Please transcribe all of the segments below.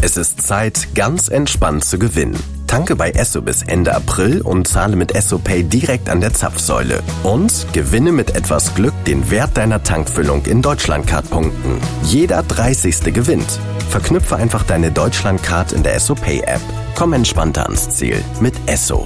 Es ist Zeit, ganz entspannt zu gewinnen. Tanke bei Esso bis Ende April und zahle mit Esso Pay direkt an der Zapfsäule. Und gewinne mit etwas Glück den Wert deiner Tankfüllung in Deutschlandcard-Punkten. Jeder 30. gewinnt. Verknüpfe einfach deine Deutschlandcard in der Esso Pay App. Komm entspannter ans Ziel mit Esso.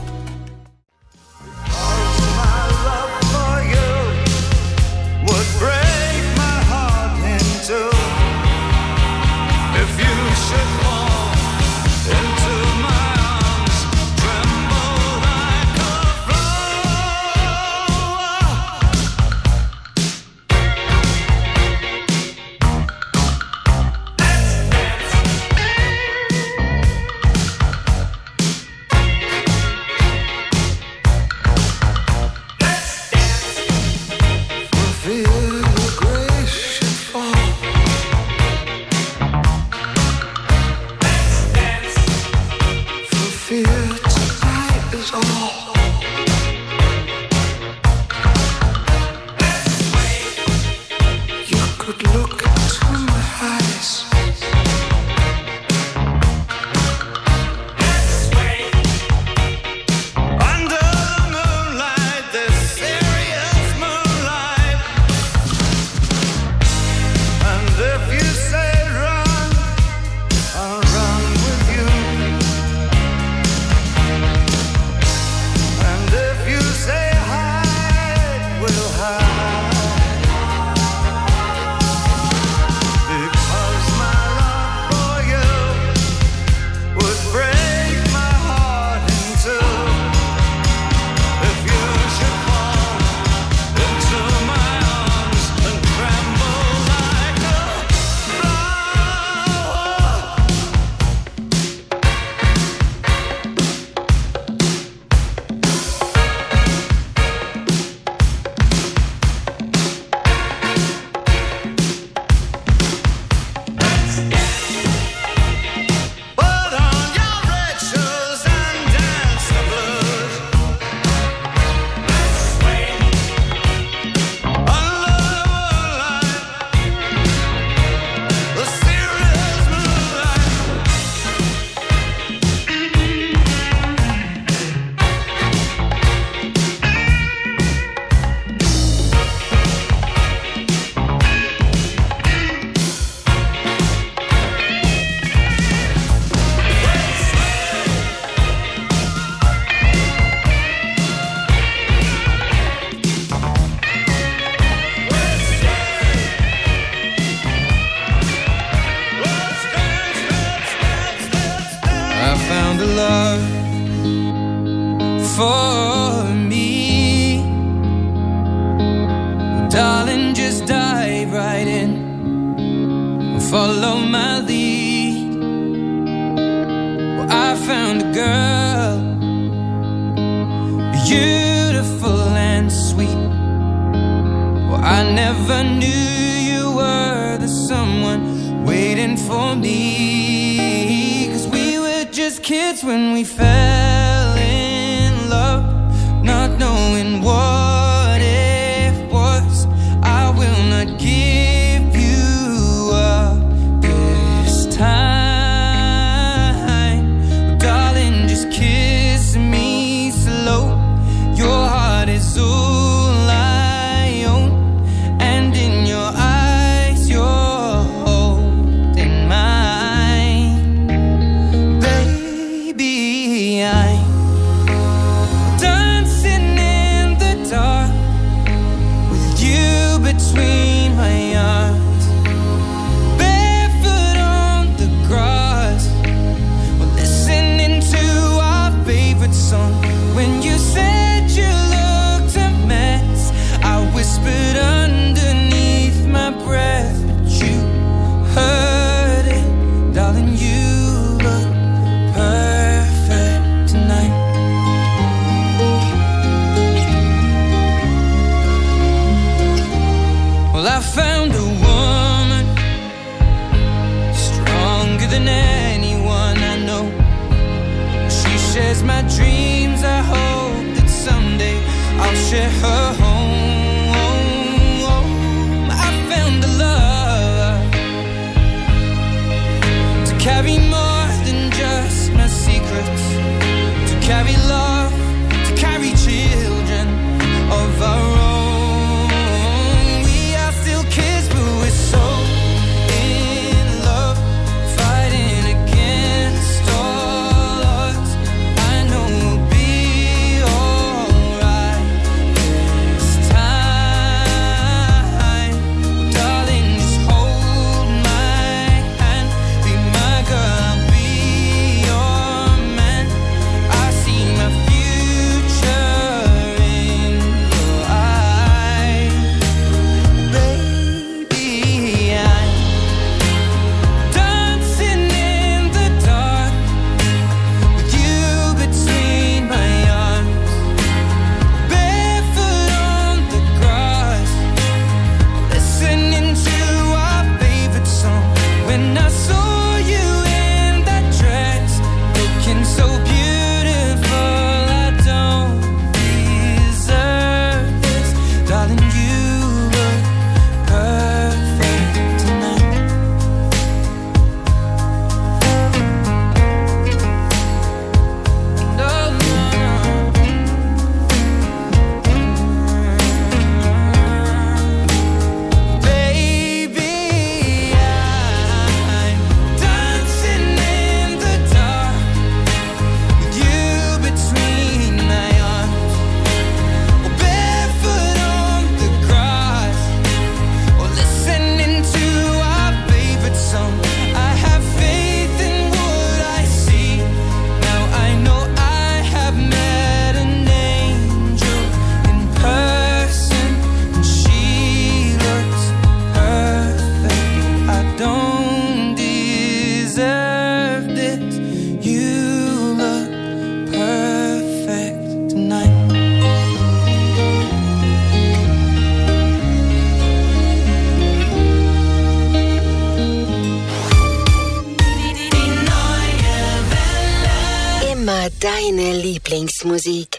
I Nur deine Lieblingsmusik.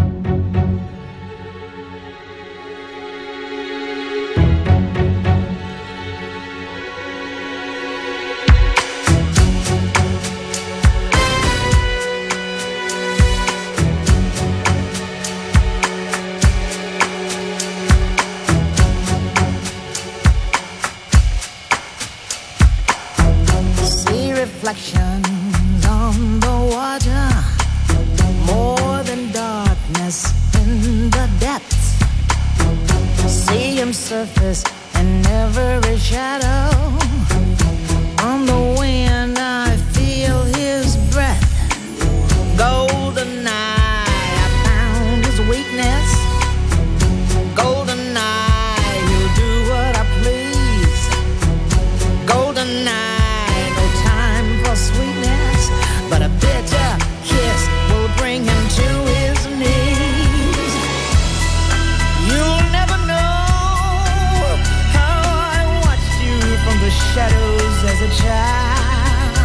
Reflections on the water, more than darkness in the depths. See him surface in every shadow. On the wind I feel his breath. Golden eye, I found his weakness. Golden eye, he'll do what I please. Golden eye, sweetness, but a bitter kiss will bring him to his knees. You'll never know how I watched you from the shadows as a child.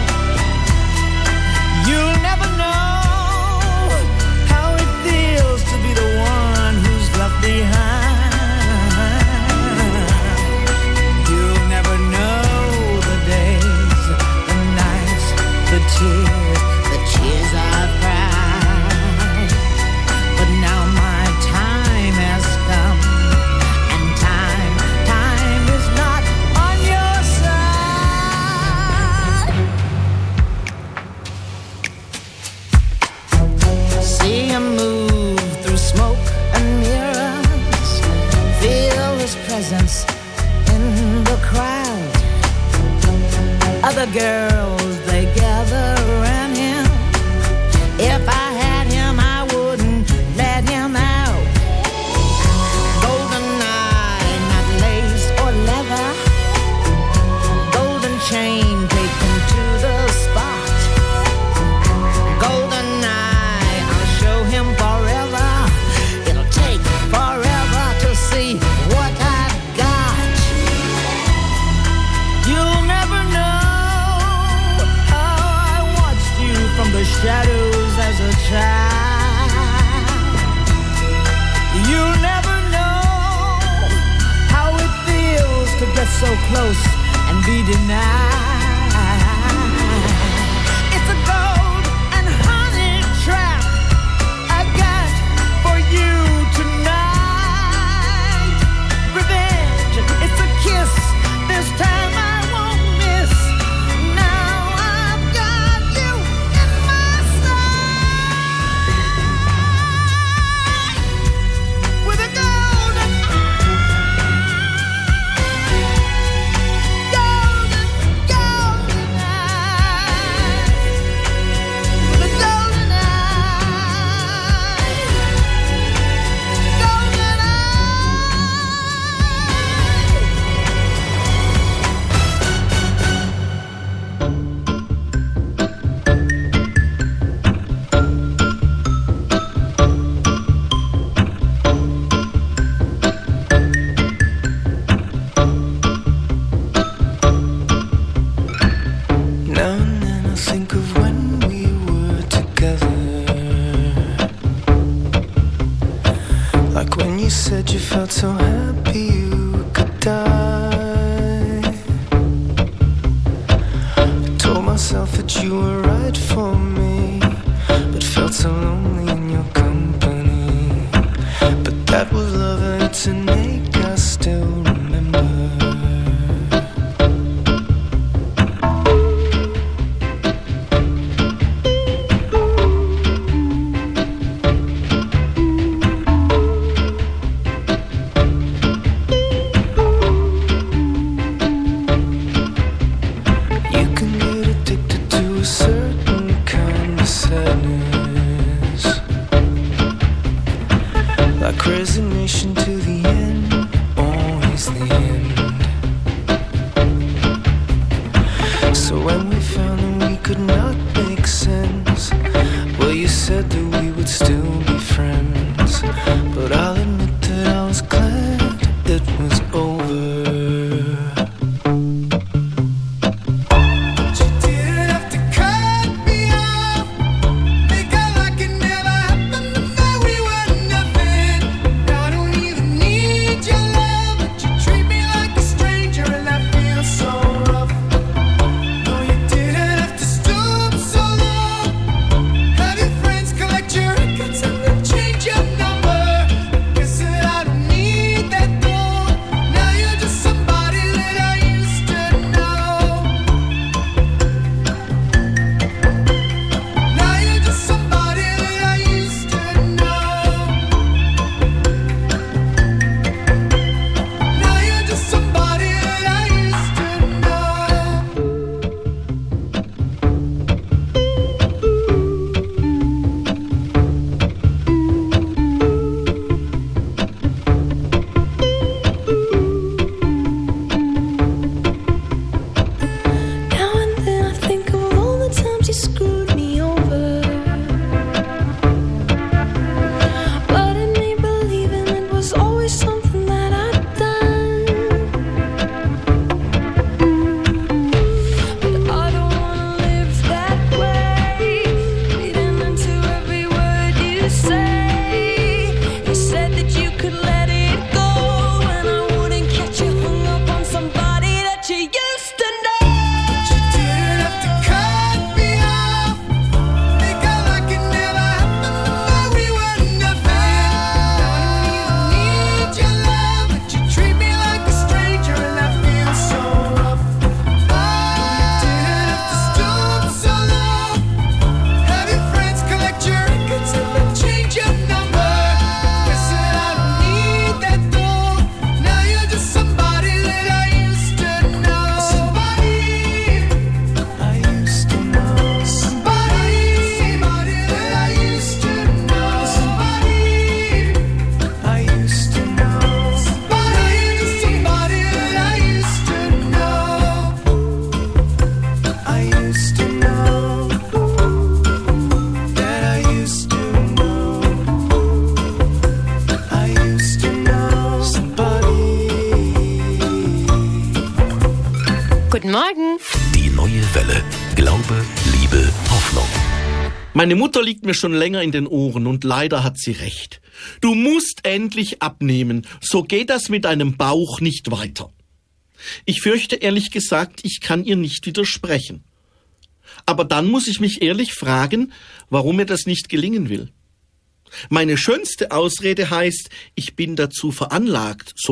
You'll never know how it feels to be the one who's left behind. You'll never know the days, the tears I've cried. But now my time has come, and time is not on your side. See him move through smoke and mirrors, feel his presence in the crowd. Other girls, they gather around him. If I had him, I wouldn't let him out. Golden eye, not lace or leather. Golden chain, take him to the spot. Golden eye, I'll show him forever. It'll take forever to see what I've got. You'll never know from the shadows as a child. You'll never know how it feels to get so close and be denied. It's a gold and honey trap I got for you tonight. Revenge, it's a kiss, this time I won't miss. You felt so happy you could die. I told myself that you were right for me, but felt so lonely in your company. But that was love and it's an ache I still remember. Resignation to the end, always the end. So when we found that we could not make sense, well, you said that we would still be friends. But I'll admit that I was glad it was over. But you didn't have to cut me off. Liebe, Hoffnung. Meine Mutter liegt mir schon länger in den Ohren und leider hat sie recht. Du musst endlich abnehmen, so geht das mit deinem Bauch nicht weiter. Ich fürchte ehrlich gesagt, ich kann ihr nicht widersprechen. Aber dann muss ich mich ehrlich fragen, warum mir das nicht gelingen will. Meine schönste Ausrede heißt, ich bin dazu veranlagt, so